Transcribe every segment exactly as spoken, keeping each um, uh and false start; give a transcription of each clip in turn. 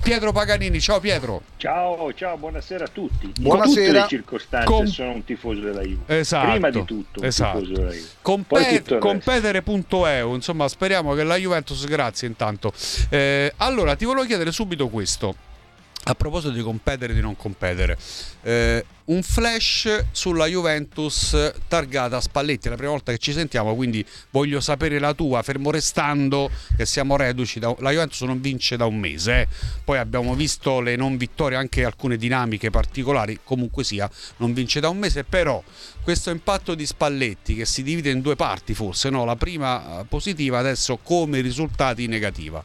Pietro Paganini. Ciao Pietro. Ciao, ciao, buonasera a tutti. Buonasera. In tutte le circostanze Com- sono un tifoso della Juve. Esatto, Prima di tutto un esatto. tifoso della Juve. Compet- competere punto e u, insomma, speriamo che la Juventus, grazie intanto. Eh, allora, ti volevo chiedere subito questo. A proposito di competere e di non competere, eh, un flash sulla Juventus targata Spalletti, è la prima volta che ci sentiamo, quindi voglio sapere la tua, fermo restando che siamo reduci da, la Juventus non vince da un mese, eh. Poi abbiamo visto le non vittorie, anche alcune dinamiche particolari, comunque sia non vince da un mese, però questo impatto di Spalletti che si divide in due parti forse, no? La prima positiva, adesso come risultati negativa.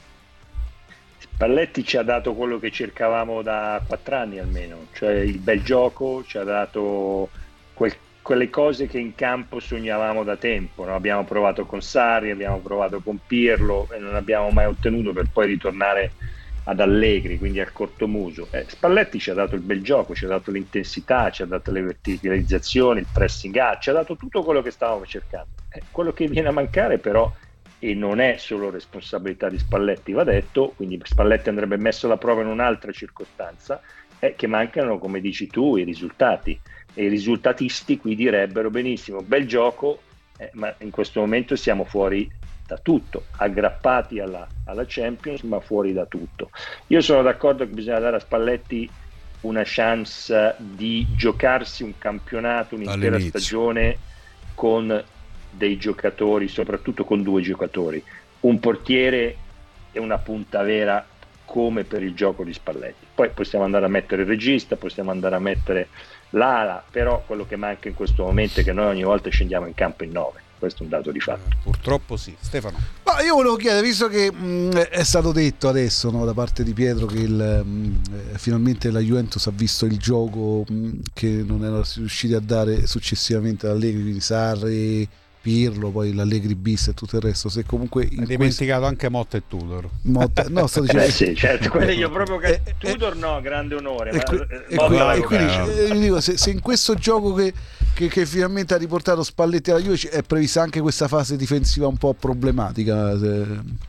Spalletti ci ha dato quello che cercavamo da quattro anni almeno, cioè il bel gioco, ci ha dato quel, quelle cose che in campo sognavamo da tempo, no? Abbiamo provato con Sarri, abbiamo provato con Pirlo e non abbiamo mai ottenuto, per poi ritornare ad Allegri, quindi al cortomuso. Eh, Spalletti ci ha dato il bel gioco, ci ha dato l'intensità, ci ha dato le verticalizzazioni, il pressing up, ci ha dato tutto quello che stavamo cercando. Eh, quello che viene a mancare però, e non è solo responsabilità di Spalletti, va detto, quindi Spalletti andrebbe messo alla prova in un'altra circostanza, è che mancano, come dici tu, i risultati, e i risultatisti qui direbbero benissimo, bel gioco, eh, ma in questo momento siamo fuori da tutto, aggrappati alla, alla Champions, ma fuori da tutto. Io sono d'accordo che bisogna dare a Spalletti una chance di giocarsi un campionato, un'intera all'inizio stagione con dei giocatori, soprattutto con due giocatori, un portiere e una punta vera, come per il gioco di Spalletti. Poi possiamo andare a mettere il regista, possiamo andare a mettere l'ala, però quello che manca in questo momento è che noi ogni volta scendiamo in campo in nove. Questo è un dato di fatto. Eh, purtroppo sì. Stefano. Ma io volevo chiedere, visto che mh, è stato detto adesso, no, da parte di Pietro che il, mh, finalmente la Juventus ha visto il gioco mh, che non era riusciti a dare successivamente ad Allegri, quindi Sarri, Pirlo, poi l'Allegri bis e tutto il resto, se comunque in hai dimenticato questo... anche Motta e Tudor. Motta... no, sto dicendo eh sì, certo, quello io proprio che... eh, Tudor no, grande onore, e, ma... que... eh, e, que... e quindi eh, dico, se, se in questo gioco che, che, che finalmente ha riportato Spalletti alla Juve è prevista anche questa fase difensiva un po' problematica, se...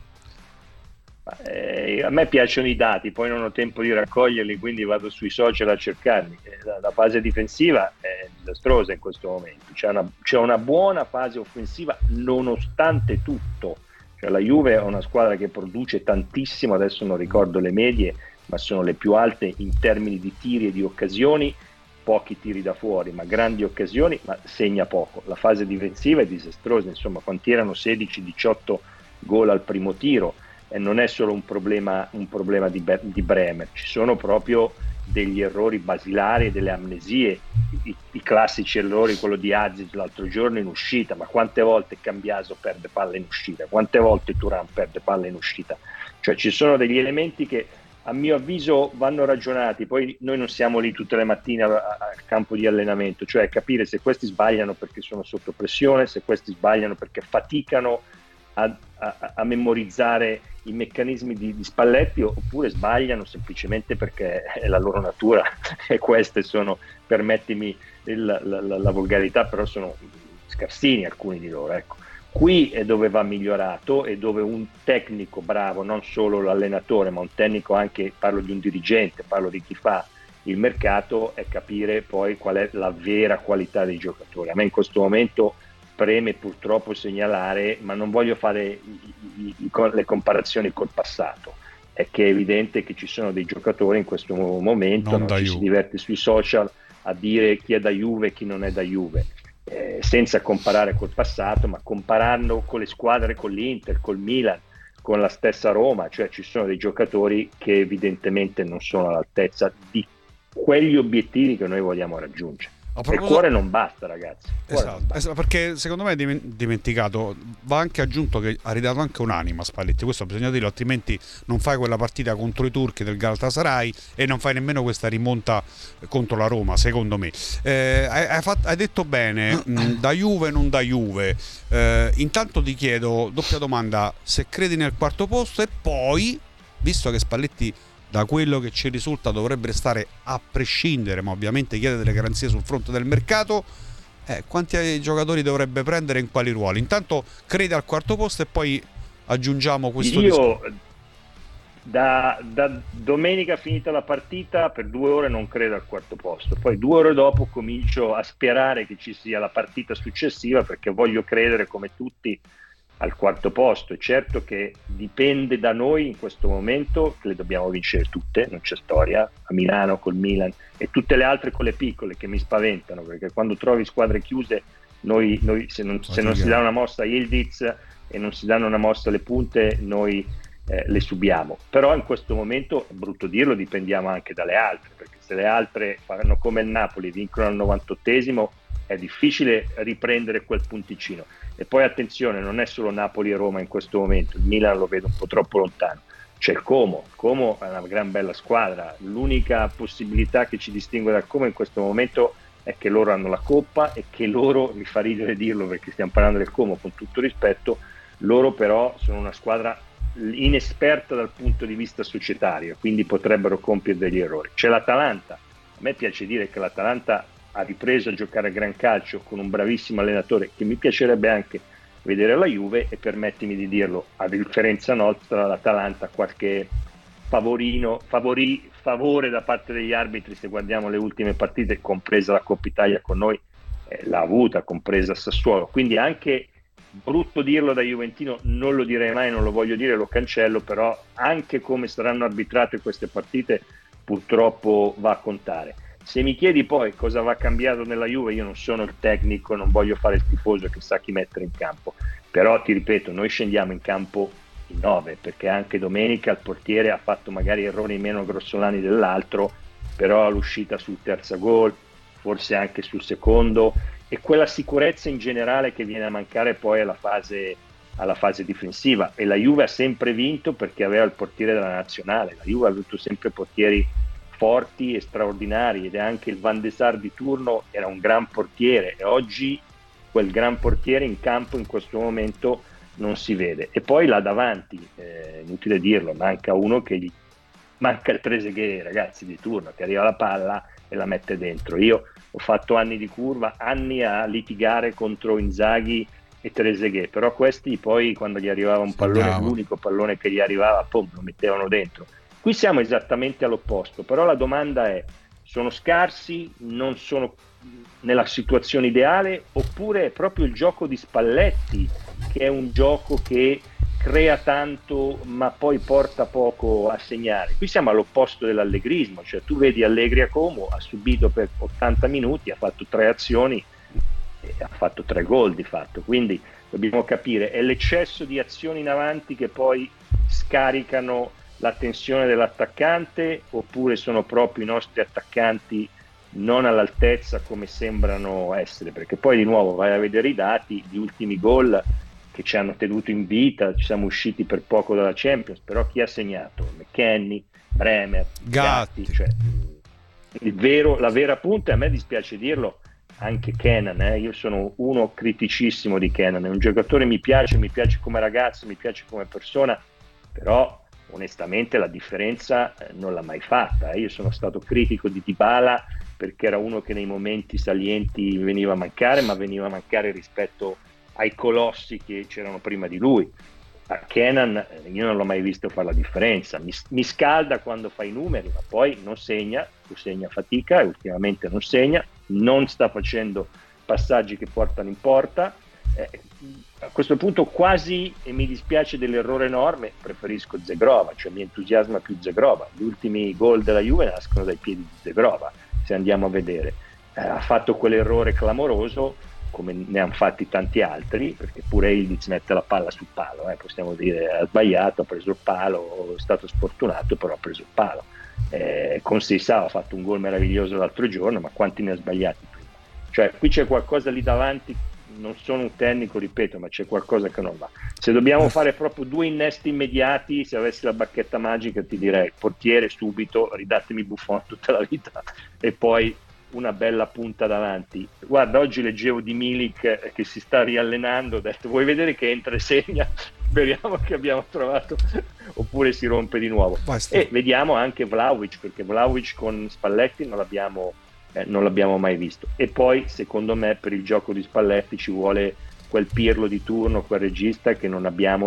Eh, a me piacciono i dati, poi non ho tempo di raccoglierli, quindi vado sui social a cercarli. La, la fase difensiva è disastrosa in questo momento, c'è una, c'è una buona fase offensiva nonostante tutto, cioè, la Juve è una squadra che produce tantissimo, adesso non ricordo le medie, ma sono le più alte in termini di tiri e di occasioni, pochi tiri da fuori, ma grandi occasioni, ma segna poco. La fase difensiva è disastrosa, insomma, quanti erano sedici diciotto gol al primo tiro. E non è solo un problema, un problema di, di Bremer, ci sono proprio degli errori basilari, delle amnesie, i, i classici errori, quello di Aziz l'altro giorno in uscita, ma quante volte Cambiaso perde palla in uscita, quante volte Thuram perde palla in uscita, cioè ci sono degli elementi che a mio avviso vanno ragionati, poi noi non siamo lì tutte le mattine al campo di allenamento, cioè capire se questi sbagliano perché sono sotto pressione, se questi sbagliano perché faticano a, a, a memorizzare i meccanismi di, di Spalletti, oppure sbagliano semplicemente perché è la loro natura e queste sono, permettimi il, la, la, la volgarità, però sono scarsini alcuni di loro, ecco. Qui è dove va migliorato e dove un tecnico bravo, non solo l'allenatore, ma un tecnico anche, parlo di un dirigente, parlo di chi fa il mercato, è capire poi qual è la vera qualità dei giocatori. A me in questo momento preme purtroppo segnalare, ma non voglio fare i, i, i, le comparazioni col passato, è che è evidente che ci sono dei giocatori in questo momento, non ci si diverte sui social a dire chi è da Juve e chi non è da Juve, eh, senza comparare col passato, ma comparando con le squadre, con l'Inter, col Milan, con la stessa Roma, cioè ci sono dei giocatori che evidentemente non sono all'altezza di quegli obiettivi che noi vogliamo raggiungere. Proposito... Il cuore non basta, ragazzi. Esatto, non basta. esatto, perché secondo me è dimenticato, va anche aggiunto che ha ridato anche un'anima Spalletti, questo bisogna dirlo, altrimenti non fai quella partita contro i turchi del Galatasaray e non fai nemmeno questa rimonta contro la Roma, secondo me. Eh, hai, fatto, hai detto bene, mh, da Juve non da Juve. Eh, intanto ti chiedo, doppia domanda, se credi nel quarto posto, e poi, visto che Spalletti da quello che ci risulta dovrebbe stare a prescindere, ma ovviamente chiede delle garanzie sul fronte del mercato, eh, quanti giocatori dovrebbe prendere, in quali ruoli? Intanto crede al quarto posto e poi aggiungiamo questo io discorso. Da, da domenica finita la partita per due ore non credo al quarto posto, poi due ore dopo comincio a sperare che ci sia la partita successiva, perché voglio credere come tutti al quarto posto. È certo che dipende da noi in questo momento, che le dobbiamo vincere tutte, non c'è storia, a Milano col Milan e tutte le altre con le piccole che mi spaventano, perché quando trovi squadre chiuse noi, noi se, non, se non si dà una mossa a Yildiz e non si danno una mossa alle punte noi eh, le subiamo. Però in questo momento, è brutto dirlo, dipendiamo anche dalle altre, perché se le altre fanno come il Napoli, vincono al novantottesimo, è difficile riprendere quel punticino. E poi attenzione, non è solo Napoli e Roma in questo momento, il Milan lo vedo un po' troppo lontano, c'è il Como, il Como è una gran bella squadra, l'unica possibilità che ci distingue dal Como in questo momento è che loro hanno la Coppa e che loro, mi fa ridere dirlo perché stiamo parlando del Como con tutto rispetto, loro però sono una squadra inesperta dal punto di vista societario, quindi potrebbero compiere degli errori. C'è l'Atalanta, a me piace dire che l'Atalanta ha ripreso a giocare a gran calcio con un bravissimo allenatore, che mi piacerebbe anche vedere la Juve, e permettimi di dirlo, a differenza nostra l'Atalanta qualche favorino, favori, favore da parte degli arbitri, se guardiamo le ultime partite, compresa la Coppa Italia con noi, eh, l'ha avuta, compresa Sassuolo, quindi anche, brutto dirlo da juventino, non lo direi mai, non lo voglio dire, lo cancello, però anche come saranno arbitrate queste partite purtroppo va a contare. Se mi chiedi poi cosa va cambiato nella Juve, io non sono il tecnico, non voglio fare il tifoso che sa chi mettere in campo, però ti ripeto, noi scendiamo in campo in nove, perché anche domenica il portiere ha fatto magari errori meno grossolani dell'altro, però all'uscita sul terzo gol, forse anche sul secondo, e quella sicurezza in generale che viene a mancare poi alla fase, alla fase difensiva. E la Juve ha sempre vinto perché aveva il portiere della nazionale, la Juve ha avuto sempre portieri forti e straordinari, ed è anche il Van de Sar di turno, era un gran portiere, e oggi quel gran portiere in campo in questo momento non si vede. E poi là davanti, eh, inutile dirlo, manca uno che gli manca il Trezeguet, ragazzi, di turno, che arriva la palla e la mette dentro. Io ho fatto anni di curva, anni a litigare contro Inzaghi e Trezeguet, però questi poi quando gli arrivava un pallone, Bravo. l'unico pallone che gli arrivava, pum, lo mettevano dentro. Qui siamo esattamente all'opposto, però la domanda è: sono scarsi, non sono nella situazione ideale, oppure è proprio il gioco di Spalletti che è un gioco che crea tanto ma poi porta poco a segnare? Qui siamo all'opposto dell'allegrismo, cioè tu vedi Allegri a Como, ha subito per ottanta minuti, ha fatto tre azioni e ha fatto tre gol di fatto, quindi dobbiamo capire, è l'eccesso di azioni in avanti che poi scaricano la tensione dell'attaccante, oppure sono proprio i nostri attaccanti non all'altezza come sembrano essere? Perché poi di nuovo vai a vedere i dati, gli ultimi gol che ci hanno tenuto in vita, ci siamo usciti per poco dalla Champions, però chi ha segnato? McKennie, Bremer, Gatti, Gatti, cioè, il vero, la vera punta, e a me dispiace dirlo, anche Kenan, eh? Io sono uno criticissimo di Kenan, è un giocatore, mi piace, mi piace come ragazzo, mi piace come persona, però onestamente la differenza eh, non l'ha mai fatta. Io sono stato critico di Dybala perché era uno che nei momenti salienti veniva a mancare, ma veniva a mancare rispetto ai colossi che c'erano prima di lui. A Kenan io non l'ho mai visto fare la differenza, mi, mi scalda quando fa i numeri, ma poi non segna, tu segna fatica e ultimamente non segna, non sta facendo passaggi che portano in porta. Eh, a questo punto quasi, e mi dispiace dell'errore enorme, preferisco Zegrova, cioè mi entusiasma più Zegrova. Gli ultimi gol della Juve nascono dai piedi di Zegrova, se andiamo a vedere. Eh, ha fatto quell'errore clamoroso, come ne hanno fatti tanti altri, perché pure Yildiz mette la palla sul palo, eh, possiamo dire, ha sbagliato, ha preso il palo, è stato sfortunato, però ha preso il palo. Eh, con Seisao ha fatto un gol meraviglioso l'altro giorno, ma quanti ne ha sbagliati prima? Cioè qui c'è qualcosa lì davanti, non sono un tecnico, ripeto, ma c'è qualcosa che non va. Se dobbiamo fare proprio due innesti immediati, se avessi la bacchetta magica ti direi portiere subito, ridatemi Buffon tutta la vita, e poi una bella punta davanti. Guarda, oggi leggevo di Milik che si sta riallenando, ho detto vuoi vedere che entra e segna? Speriamo che abbiamo trovato, oppure si rompe di nuovo. Basta. E vediamo anche Vlahovic, perché Vlahovic con Spalletti non l'abbiamo eh, non l'abbiamo mai visto. E poi secondo me per il gioco di Spalletti ci vuole quel Pirlo di turno, quel regista che non abbiamo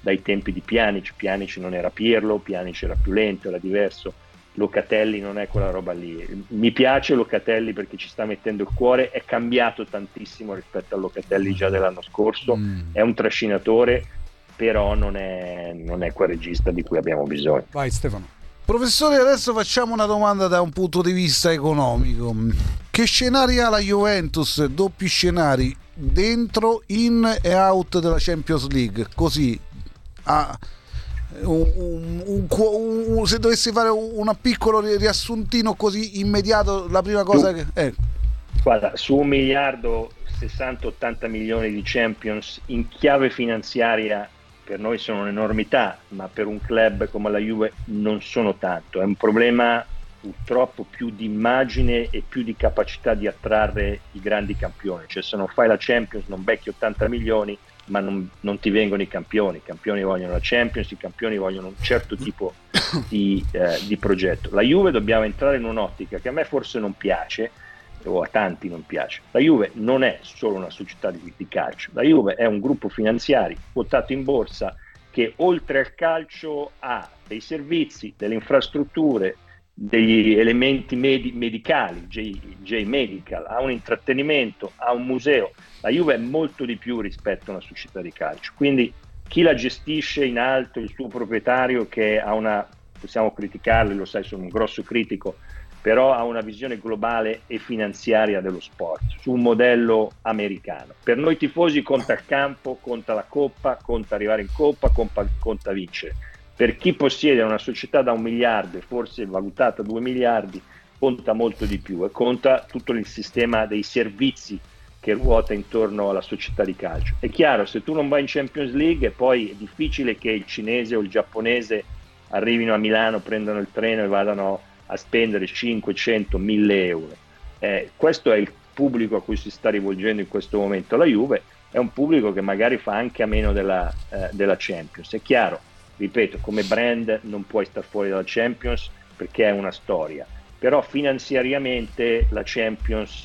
dai tempi di Pjanic. Pjanic non era Pirlo, Pjanic era più lento, era diverso. Locatelli non è quella roba lì. Mi piace Locatelli perché ci sta mettendo il cuore, è cambiato tantissimo rispetto al Locatelli già dell'anno scorso, mm. è un trascinatore, però non è, non è quel regista di cui abbiamo bisogno. Vai Stefano. Professore, adesso facciamo una domanda da un punto di vista economico. Che scenari ha la Juventus? Doppi scenari, dentro, in e out della Champions League, così ah, un, un, un, un, se dovessi fare un piccolo riassuntino così immediato, la prima cosa su, che eh. guarda, su un miliardo sessanta ottanta milioni di Champions in chiave finanziaria per noi sono un'enormità, ma per un club come la Juve non sono tanto. È un problema purtroppo più di immagine e più di capacità di attrarre i grandi campioni. Cioè, se non fai la Champions non becchi ottanta milioni, ma non, non ti vengono i campioni. I campioni vogliono la Champions, i campioni vogliono un certo tipo di, eh, di progetto. La Juve dobbiamo entrare in un'ottica che a me forse non piace, o a tanti non piace. La Juve non è solo una società di, di calcio, la Juve è un gruppo finanziario quotato in borsa che oltre al calcio ha dei servizi, delle infrastrutture, degli elementi medi- medicali, J, J Medical, ha un intrattenimento, ha un museo. La Juve è molto di più rispetto a una società di calcio, quindi chi la gestisce in alto, il suo proprietario che ha una, possiamo criticarlo, lo sai, sono un grosso critico, però ha una visione globale e finanziaria dello sport, su un modello americano. Per noi tifosi conta il campo, conta la coppa, conta arrivare in coppa, conta, conta vincere. Per chi possiede una società da un miliardo e forse valutata a due miliardi, conta molto di più e conta tutto il sistema dei servizi che ruota intorno alla società di calcio. È chiaro, se tu non vai in Champions League, poi è difficile che il cinese o il giapponese arrivino a Milano, prendano il treno e vadano a spendere cinquecento mille euro. Eh, questo è il pubblico a cui si sta rivolgendo in questo momento la Juve, è un pubblico che magari fa anche a meno della, eh, della Champions. È chiaro, ripeto, come brand non puoi star fuori dalla Champions perché è una storia, però finanziariamente la Champions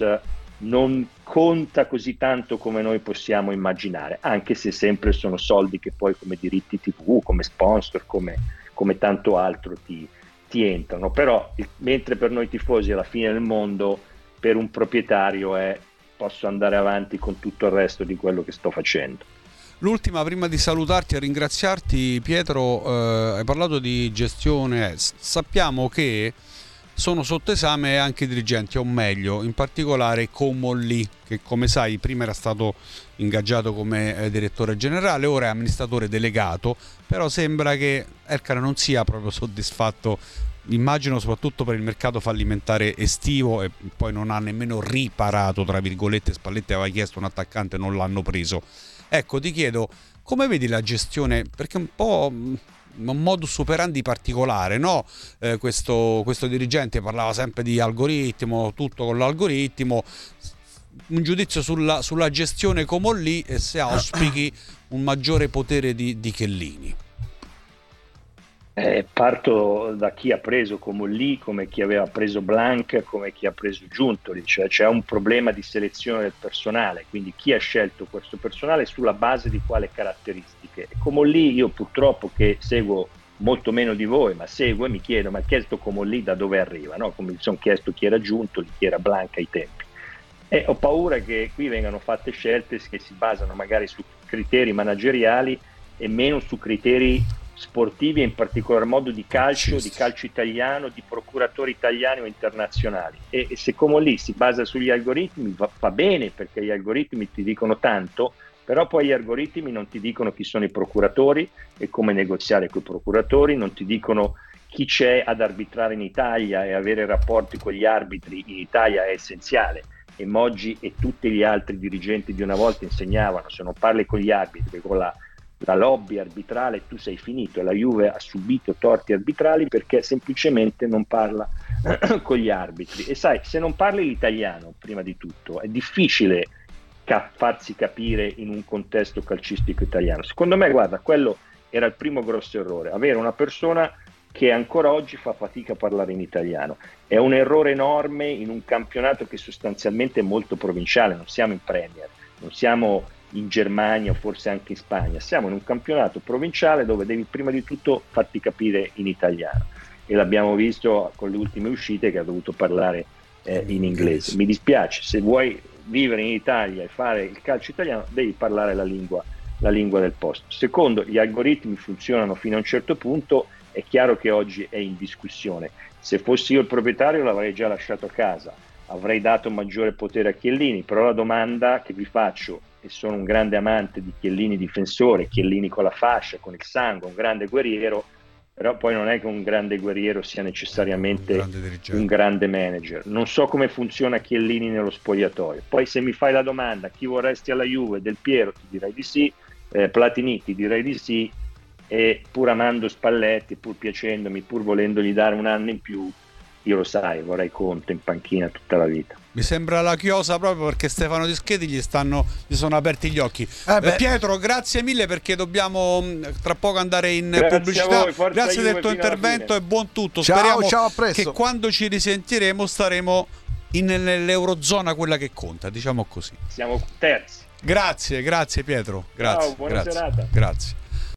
non conta così tanto come noi possiamo immaginare, anche se sempre sono soldi che poi come diritti tivù, come sponsor, come, come tanto altro ti, ti entrano. Però il, mentre per noi tifosi è la fine del mondo, per un proprietario è posso andare avanti con tutto il resto di quello che sto facendo. L'ultima, prima di salutarti e ringraziarti, Pietro, eh, hai parlato di gestione. Sappiamo che sono sotto esame anche i dirigenti, o meglio, in particolare Comolli, che come sai prima era stato ingaggiato come eh, direttore generale, ora è amministratore delegato, però sembra che Ercara non sia proprio soddisfatto, immagino soprattutto per il mercato fallimentare estivo, e poi non ha nemmeno riparato, tra virgolette. Spalletti aveva chiesto un attaccante, non l'hanno preso. Ecco, ti chiedo, come vedi la gestione? Perché un po' un modus operandi particolare, no? Eh, questo, questo dirigente parlava sempre di algoritmo, tutto con l'algoritmo. Un giudizio sulla, sulla gestione come lì, e se auspichi un maggiore potere di, di Chiellini. Eh, parto da chi ha preso Comolli, come chi aveva preso Blanc, come chi ha preso Giuntoli, cioè c'è un problema di selezione del personale, quindi chi ha scelto questo personale sulla base di quale caratteristiche. Comolli, io purtroppo che seguo molto meno di voi, ma seguo e mi chiedo, ma chiesto Comolli da dove arriva, no? Come mi sono chiesto chi era Giuntoli, chi era Blanc ai tempi. E ho paura che qui vengano fatte scelte che si basano magari su criteri manageriali e meno su criteri sportivi, e in particolar modo di calcio, di calcio italiano, di procuratori italiani o internazionali. E, e se come lì si basa sugli algoritmi va, va bene, perché gli algoritmi ti dicono tanto, però poi gli algoritmi non ti dicono chi sono i procuratori e come negoziare con i procuratori, non ti dicono chi c'è ad arbitrare in Italia, e avere rapporti con gli arbitri in Italia è essenziale. E Moggi e tutti gli altri dirigenti di una volta insegnavano: se non parli con gli arbitri, con la la lobby arbitrale, tu sei finito. E la Juve ha subito torti arbitrali perché semplicemente non parla con gli arbitri. E sai, se non parli l'italiano, prima di tutto, è difficile ca- farsi capire in un contesto calcistico italiano. Secondo me, guarda, quello era il primo grosso errore, avere una persona che ancora oggi fa fatica a parlare in italiano. È un errore enorme in un campionato che sostanzialmente è molto provinciale, non siamo in Premier, non siamo in Germania o forse anche in Spagna. Siamo in un campionato provinciale dove devi prima di tutto farti capire in italiano, e l'abbiamo visto con le ultime uscite che ha dovuto parlare eh, in inglese. Mi dispiace, se vuoi vivere in Italia e fare il calcio italiano devi parlare la lingua, la lingua del posto. Secondo, gli algoritmi funzionano fino a un certo punto, è chiaro che oggi è in discussione. Se fossi io il proprietario l'avrei già lasciato a casa, avrei dato maggiore potere a Chiellini, però la domanda che vi faccio, e sono un grande amante di Chiellini difensore, Chiellini con la fascia, con il sangue, un grande guerriero, però poi non è che un grande guerriero sia necessariamente un grande, un grande manager. Non so come funziona Chiellini nello spogliatoio. Poi se mi fai la domanda chi vorresti alla Juve, Del Piero, ti direi di sì, eh, Platini ti direi di sì, e pur amando Spalletti, pur piacendomi, pur volendogli dare un anno in più, io lo sai, vorrei Conte in panchina tutta la vita. Mi sembra la chiosa proprio perché Stefano Dischetti gli stanno gli sono aperti gli occhi. Eh Pietro, grazie mille perché dobbiamo tra poco andare in grazie pubblicità. Voi, grazie del tuo intervento e buon tutto. Ciao, Speriamo ciao, a presto. che quando ci risentiremo staremo in, nell'Eurozona, quella che conta, diciamo così. Siamo terzi. Grazie, grazie Pietro. Grazie. Ciao, buona grazie, serata. Grazie.